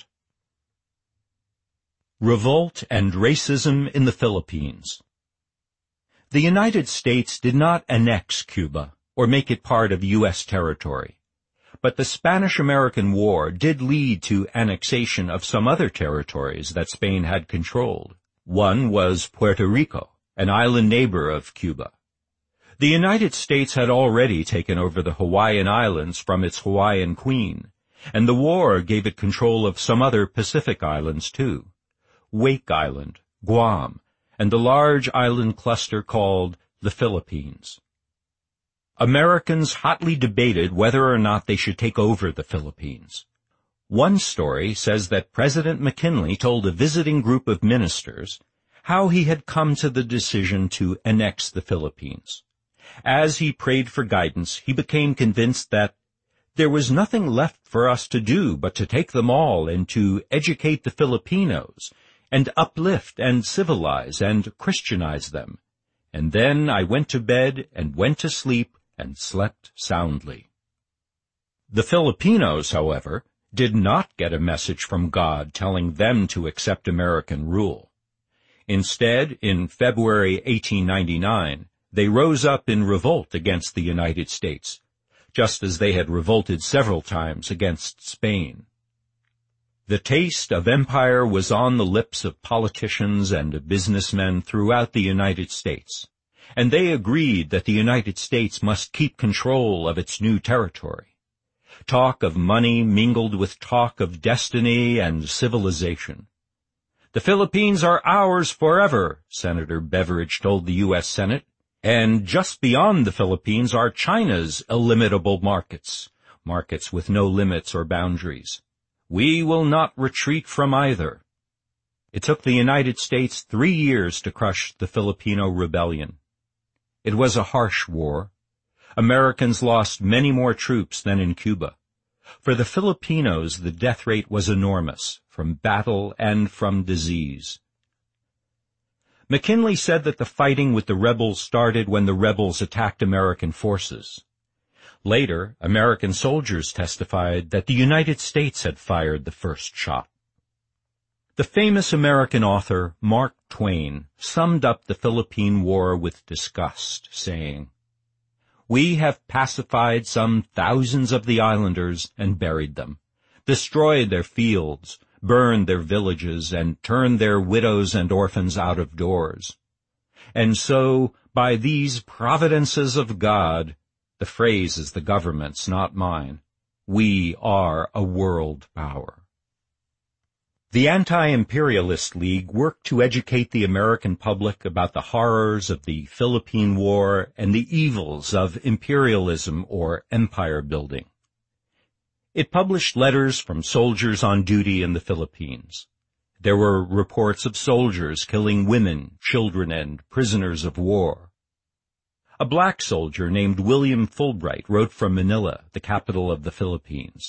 Speaker 1: Revolt and racism in the Philippines. The United States did not annex Cuba, or make it part of U S territory. But the Spanish-American War did lead to annexation of some other territories that Spain had controlled. One was Puerto Rico, an island neighbor of Cuba. The United States had already taken over the Hawaiian Islands from its Hawaiian queen, and the war gave it control of some other Pacific islands too. Wake Island, Guam, and the large island cluster called the Philippines. Americans hotly debated whether or not they should take over the Philippines. One story says that President McKinley told a visiting group of ministers how he had come to the decision to annex the Philippines. As he prayed for guidance, he became convinced that there was nothing left for us to do but to take them all and to educate the Filipinos and uplift and civilize and Christianize them. And then I went to bed and went to sleep and slept soundly. The Filipinos, however, did not get a message from God telling them to accept American rule. Instead, in February eighteen ninety-nine, they rose up in revolt against the United States, just as they had revolted several times against Spain. The taste of empire was on the lips of politicians and businessmen throughout the United States, and they agreed that the United States must keep control of its new territory. Talk of money mingled with talk of destiny and civilization. "The Philippines are ours forever," Senator Beveridge told the U S Senate, "and just beyond the Philippines are China's illimitable markets, markets with no limits or boundaries. We will not retreat from either." It took the United States three years to crush the Filipino rebellion. It was a harsh war. Americans lost many more troops than in Cuba. For the Filipinos, the death rate was enormous, from battle and from disease. McKinley said that the fighting with the rebels started when the rebels attacked American forces. Later, American soldiers testified that the United States had fired the first shot. The famous American author Mark Twain summed up the Philippine War with disgust, saying, "We have pacified some thousands of the islanders and buried them, destroyed their fields, burned their villages, and turned their widows and orphans out of doors. And so, by these providences of God," the phrase is the government's, not mine, "we are a world power." The Anti-Imperialist League worked to educate the American public about the horrors of the Philippine War and the evils of imperialism or empire building. It published letters from soldiers on duty in the Philippines. There were reports of soldiers killing women, children, and prisoners of war. A black soldier named William Fulbright wrote from Manila, the capital of the Philippines.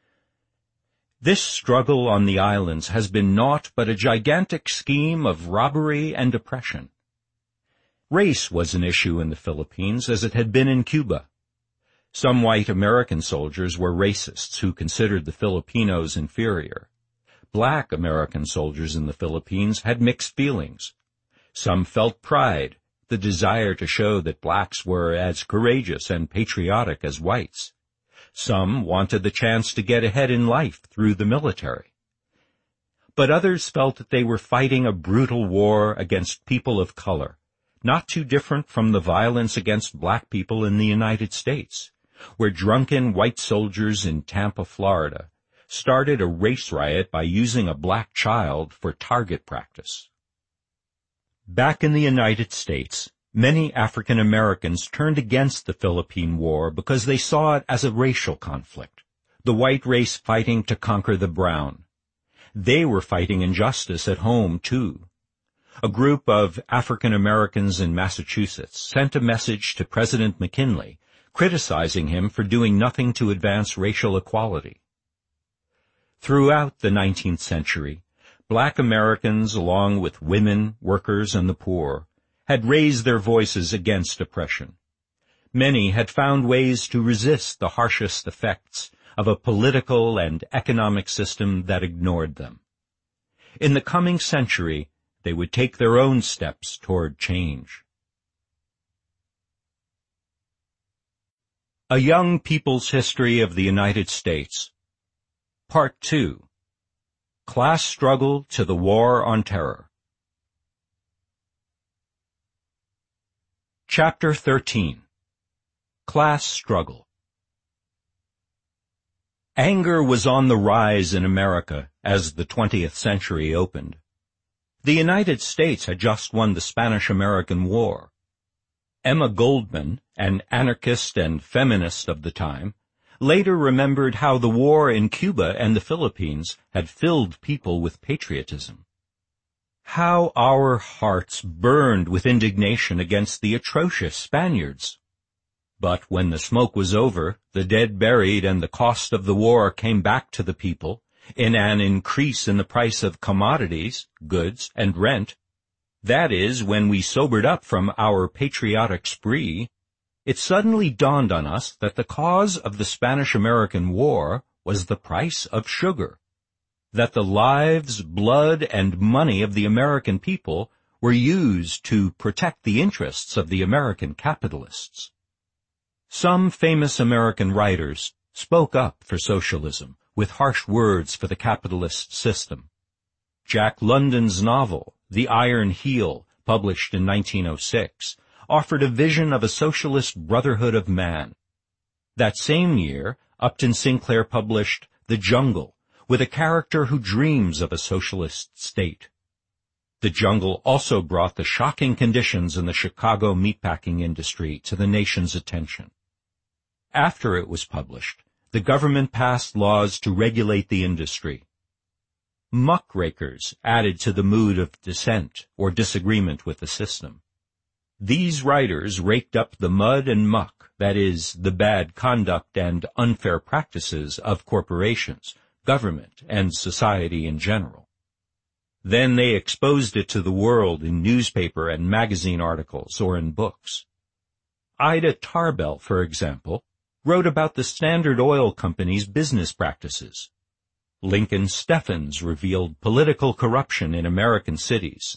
Speaker 1: "This struggle on the islands has been naught but a gigantic scheme of robbery and oppression." Race was an issue in the Philippines as it had been in Cuba. Some white American soldiers were racists who considered the Filipinos inferior. Black American soldiers in the Philippines had mixed feelings. Some felt pride, the desire to show that blacks were as courageous and patriotic as whites. Some wanted the chance to get ahead in life through the military. But others felt that they were fighting a brutal war against people of color, not too different from the violence against black people in the United States, where drunken white soldiers in Tampa, Florida, started a race riot by using a black child for target practice. Back in the United States, many African Americans turned against the Philippine War because they saw it as a racial conflict, the white race fighting to conquer the brown. They were fighting injustice at home, too. A group of African Americans in Massachusetts sent a message to President McKinley, criticizing him for doing nothing to advance racial equality. Throughout the nineteenth century, black Americans, along with women, workers, and the poor, had raised their voices against oppression. Many had found ways to resist the harshest effects of a political and economic system that ignored them. In the coming century, they would take their own steps toward change. A Young People's History of the United States. Part two. Class Struggle to the War on Terror. Chapter thirteen. Class Struggle. Anger was on the rise in America as the twentieth century opened. The United States had just won the Spanish-American War. Emma Goldman, an anarchist and feminist of the time, later remembered how the war in Cuba and the Philippines had filled people with patriotism. How our hearts burned with indignation against the atrocious Spaniards. But when the smoke was over, the dead buried, and the cost of the war came back to the people in an increase in the price of commodities, goods, and rent, that is, when we sobered up from our patriotic spree, it suddenly dawned on us that the cause of the Spanish-American War was the price of sugar, that the lives, blood, and money of the American people were used to protect the interests of the American capitalists. Some famous American writers spoke up for socialism with harsh words for the capitalist system. Jack London's novel, The Iron Heel, published in nineteen oh six, offered a vision of a socialist brotherhood of man. That same year, Upton Sinclair published The Jungle, with a character who dreams of a socialist state. The Jungle also brought the shocking conditions in the Chicago meatpacking industry to the nation's attention. After it was published, the government passed laws to regulate the industry. Muckrakers added to the mood of dissent or disagreement with the system. These writers raked up the mud and muck, that is, the bad conduct and unfair practices of corporations, government, and society in general. Then they exposed it to the world in newspaper and magazine articles or in books. Ida Tarbell, for example, wrote about the Standard Oil Company's business practices. Lincoln Steffens revealed political corruption in American cities.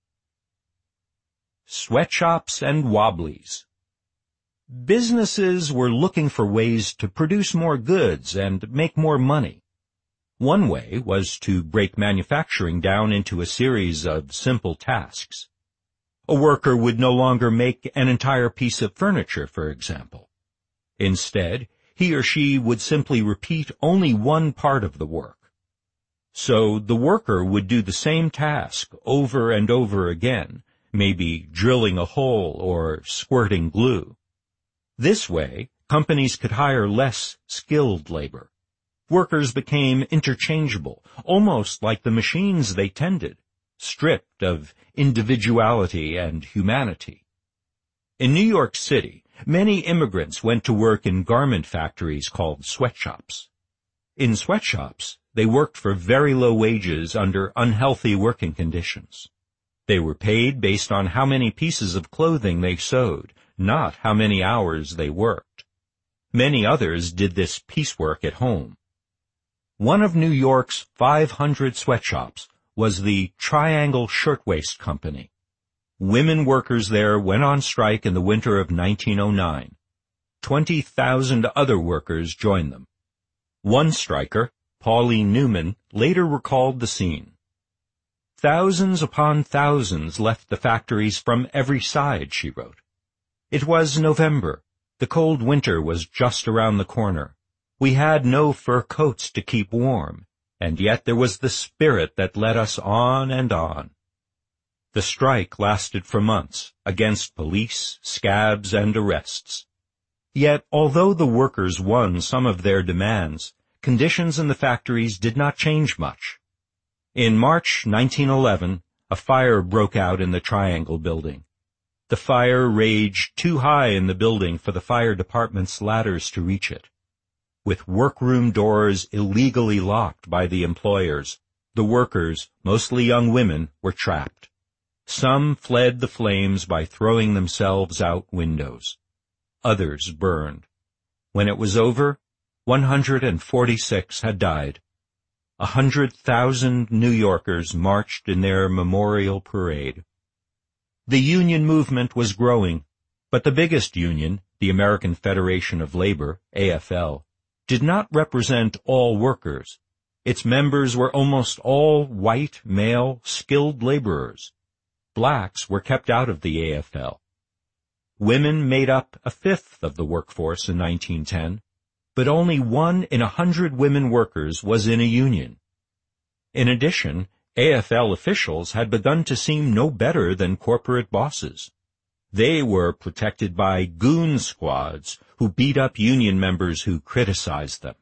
Speaker 1: Sweatshops and Wobblies. Businesses were looking for ways to produce more goods and make more money. One way was to break manufacturing down into a series of simple tasks. A worker would no longer make an entire piece of furniture, for example. Instead, he or she would simply repeat only one part of the work. So the worker would do the same task over and over again, maybe drilling a hole or squirting glue. This way, companies could hire less skilled labor. Workers became interchangeable, almost like the machines they tended, stripped of individuality and humanity. In New York City, many immigrants went to work in garment factories called sweatshops. In sweatshops, they worked for very low wages under unhealthy working conditions. They were paid based on how many pieces of clothing they sewed, not how many hours they worked. Many others did this piecework at home. One of New York's five hundred sweatshops was the Triangle Shirtwaist Company. Women workers there went on strike in the winter of nineteen oh nine. Twenty thousand other workers joined them. One striker, Pauline Newman, later recalled the scene. Thousands upon thousands left the factories from every side, she wrote. It was November. The cold winter was just around the corner. We had no fur coats to keep warm, and yet there was the spirit that led us on and on. The strike lasted for months, against police, scabs, and arrests. Yet, although the workers won some of their demands, conditions in the factories did not change much. In March nineteen eleven, a fire broke out in the Triangle building. The fire raged too high in the building for the fire department's ladders to reach it. With workroom doors illegally locked by the employers, the workers, mostly young women, were trapped. Some fled the flames by throwing themselves out windows. Others burned. When it was over, one hundred forty-six had died. A hundred thousand New Yorkers marched in their memorial parade. The union movement was growing, but the biggest union, the American Federation of Labor, A F L, did not represent all workers. Its members were almost all white, male, skilled laborers. Blacks were kept out of the A F L. Women made up a fifth of the workforce in nineteen ten, but only one in a hundred women workers was in a union. In addition, A F L officials had begun to seem no better than corporate bosses. They were protected by goon squads who beat up union members who criticized them.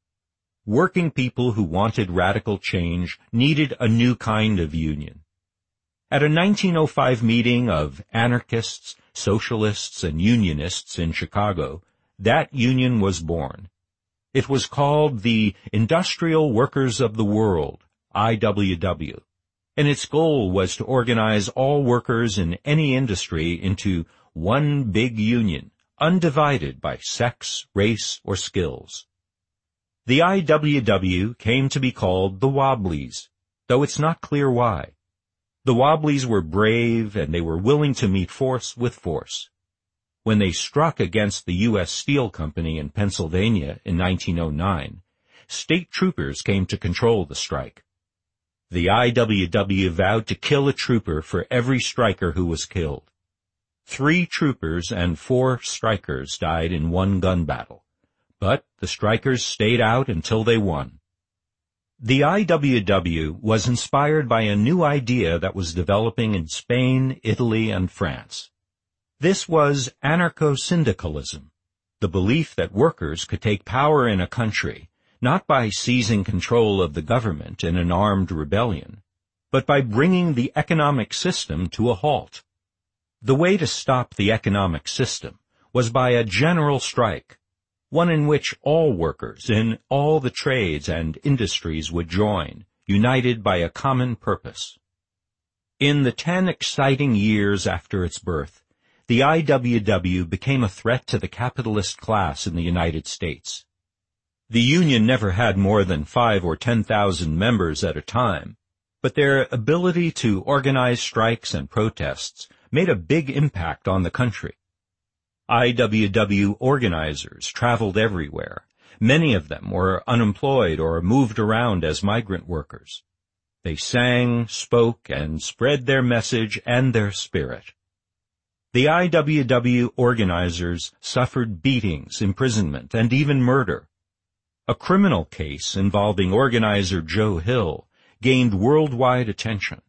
Speaker 1: Working people who wanted radical change needed a new kind of union. At a nineteen oh five meeting of anarchists, socialists, and unionists in Chicago, that union was born. It was called the Industrial Workers of the World, I W W, and its goal was to organize all workers in any industry into one big union, undivided by sex, race, or skills. The I W W came to be called the Wobblies, though it's not clear why. The Wobblies were brave, and they were willing to meet force with force. When they struck against the U S Steel Company in Pennsylvania in nineteen oh nine, state troopers came to control the strike. The I W W vowed to kill a trooper for every striker who was killed. Three troopers and four strikers died in one gun battle, but the strikers stayed out until they won. The I W W was inspired by a new idea that was developing in Spain, Italy, and France. This was anarcho-syndicalism, the belief that workers could take power in a country not by seizing control of the government in an armed rebellion, but by bringing the economic system to a halt. The way to stop the economic system was by a general strike, one in which all workers in all the trades and industries would join, united by a common purpose. In the ten exciting years after its birth, the I W W became a threat to the capitalist class in the United States. The union never had more than five or ten thousand members at a time, but their ability to organize strikes and protests made a big impact on the country. I W W organizers traveled everywhere. Many of them were unemployed or moved around as migrant workers. They sang, spoke, and spread their message and their spirit. The I W W organizers suffered beatings, imprisonment, and even murder. A criminal case involving organizer Joe Hill gained worldwide attention.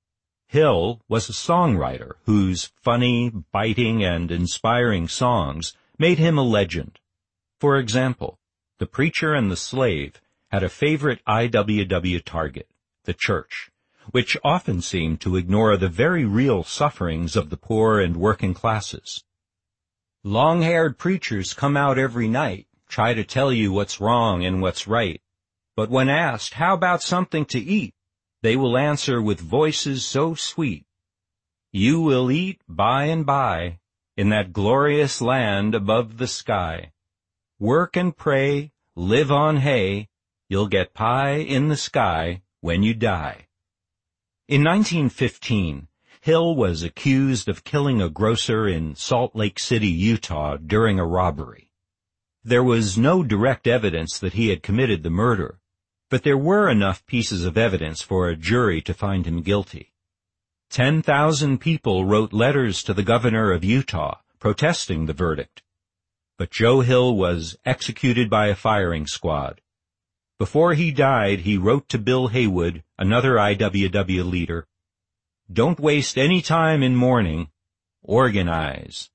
Speaker 1: Hill was a songwriter whose funny, biting, and inspiring songs made him a legend. For example, The Preacher and the Slave had a favorite I W W target, the church, which often seemed to ignore the very real sufferings of the poor and working classes. Long-haired preachers come out every night, try to tell you what's wrong and what's right, but when asked, how about something to eat, they will answer with voices so sweet, "You will eat by and by in that glorious land above the sky. Work and pray, live on hay, you'll get pie in the sky when you die." In nineteen fifteen, Hill was accused of killing a grocer in Salt Lake City, Utah, during a robbery. There was no direct evidence that he had committed the murder, but there were enough pieces of evidence for a jury to find him guilty. Ten thousand people wrote letters to the governor of Utah protesting the verdict, but Joe Hill was executed by a firing squad. Before he died, he wrote to Bill Haywood, another I W W leader, "Don't waste any time in mourning. Organize."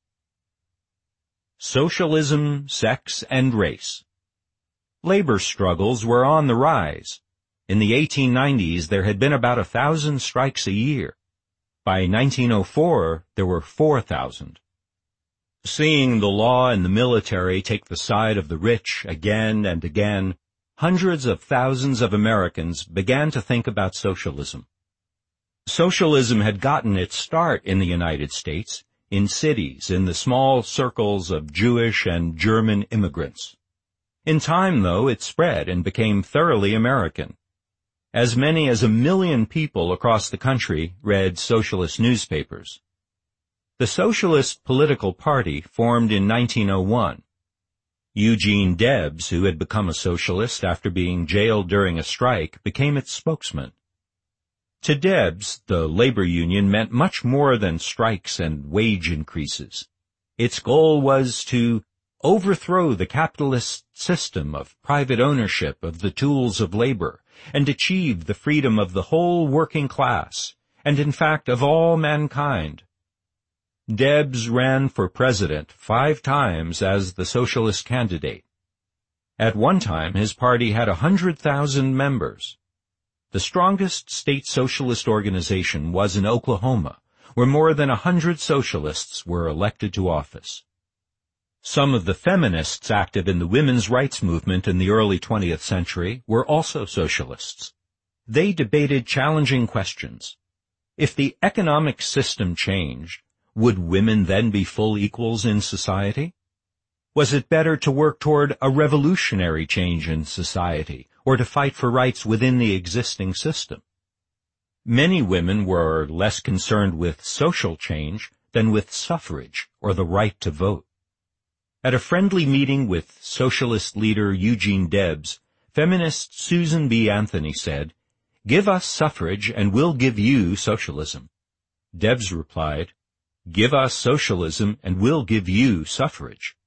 Speaker 1: Socialism, Sex, and Race. Labor struggles were on the rise. In the eighteen nineties, there had been about a thousand strikes a year. By nineteen oh four, there were four thousand. Seeing the law and the military take the side of the rich again and again, hundreds of thousands of Americans began to think about socialism. Socialism had gotten its start in the United States, in cities, in the small circles of Jewish and German immigrants. In time, though, it spread and became thoroughly American. As many as a million people across the country read socialist newspapers. The Socialist Political Party formed in nineteen oh one. Eugene Debs, who had become a socialist after being jailed during a strike, became its spokesman. To Debs, the labor union meant much more than strikes and wage increases. Its goal was to overthrow the capitalist system of private ownership of the tools of labor and achieve the freedom of the whole working class, and in fact of all mankind. Debs ran for president five times as the socialist candidate. At one time, his party had a hundred thousand members. The strongest state socialist organization was in Oklahoma, where more than a hundred socialists were elected to office. Some of the feminists active in the women's rights movement in the early twentieth century were also socialists. They debated challenging questions. If the economic system changed, would women then be full equals in society? Was it better to work toward a revolutionary change in society, or to fight for rights within the existing system? Many women were less concerned with social change than with suffrage or the right to vote. At a friendly meeting with socialist leader Eugene Debs, feminist Susan B. Anthony said, "Give us suffrage and we'll give you socialism." Debs replied, "Give us socialism and we'll give you suffrage."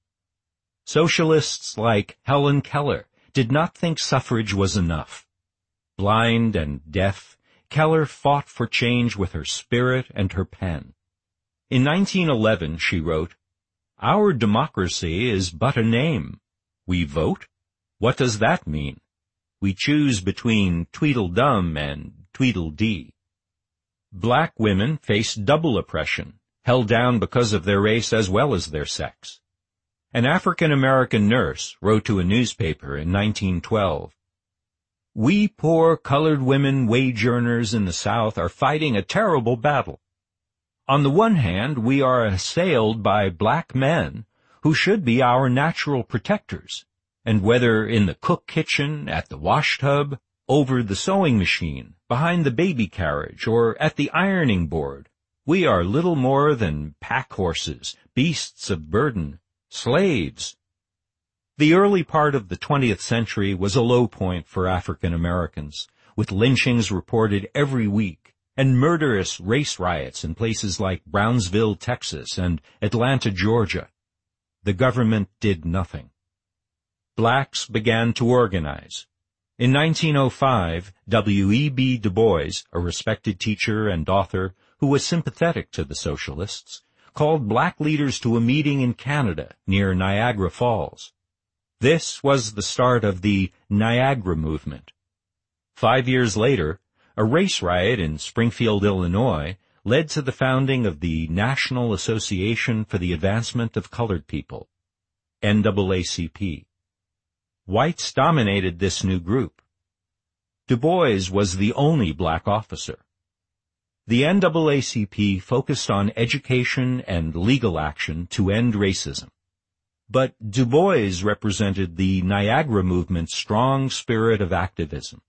Speaker 1: Socialists like Helen Keller did not think suffrage was enough. Blind and deaf, Keller fought for change with her spirit and her pen. In nineteen eleven, she wrote, "Our democracy is but a name. We vote? What does that mean? We choose between Tweedledum and Tweedledee." Black women face double oppression, held down because of their race as well as their sex. An African-American nurse wrote to a newspaper in nineteen twelve, "We poor colored women wage earners in the South are fighting a terrible battle. On the one hand, we are assailed by black men who should be our natural protectors, and whether in the cook kitchen, at the washtub, over the sewing machine, behind the baby carriage, or at the ironing board, we are little more than pack horses, beasts of burden, slaves." The early part of the twentieth century was a low point for African Americans, with lynchings reported every week and murderous race riots in places like Brownsville, Texas, and Atlanta, Georgia. The government did nothing. Blacks began to organize. In nineteen oh five, W E B Du Bois, a respected teacher and author who was sympathetic to the socialists, called black leaders to a meeting in Canada near Niagara Falls. This was the start of the Niagara movement. Five years later, a race riot in Springfield, Illinois, led to the founding of the National Association for the Advancement of Colored People, N double A C P. Whites dominated this new group. Du Bois was the only black officer. The N double A C P focused on education and legal action to end racism. But Du Bois represented the Niagara movement's strong spirit of activism.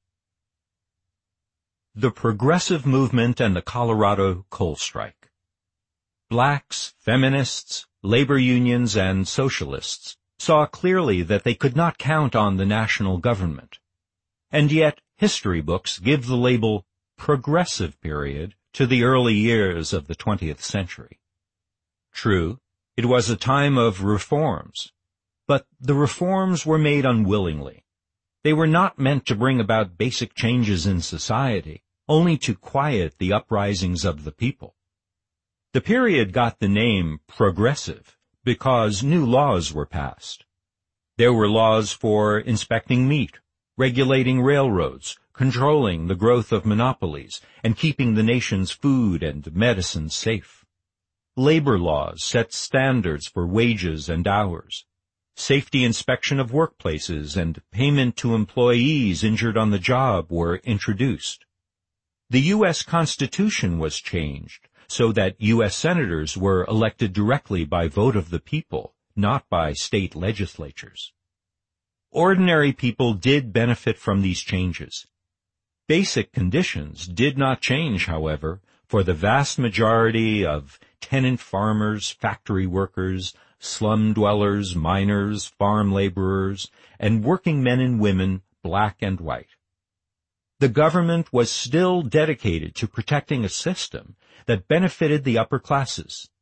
Speaker 1: The Progressive Movement and the Colorado Coal Strike. Blacks, feminists, labor unions, and socialists saw clearly that they could not count on the national government. And yet, history books give the label progressive period to the early years of the twentieth century. True, it was a time of reforms, but the reforms were made unwillingly. They were not meant to bring about basic changes in society, only to quiet the uprisings of the people. The period got the name progressive because new laws were passed. There were laws for inspecting meat, regulating railroads, controlling the growth of monopolies, and keeping the nation's food and medicine safe. Labor laws set standards for wages and hours. Safety inspection of workplaces and payment to employees injured on the job were introduced. The U S Constitution was changed so that U S senators were elected directly by vote of the people, not by state legislatures. Ordinary people did benefit from these changes. Basic conditions did not change, however, For the vast majority of tenant farmers, factory workers, slum dwellers, miners, farm laborers, and working men and women, black and white. The government was still dedicated to protecting a system that benefited the upper classes.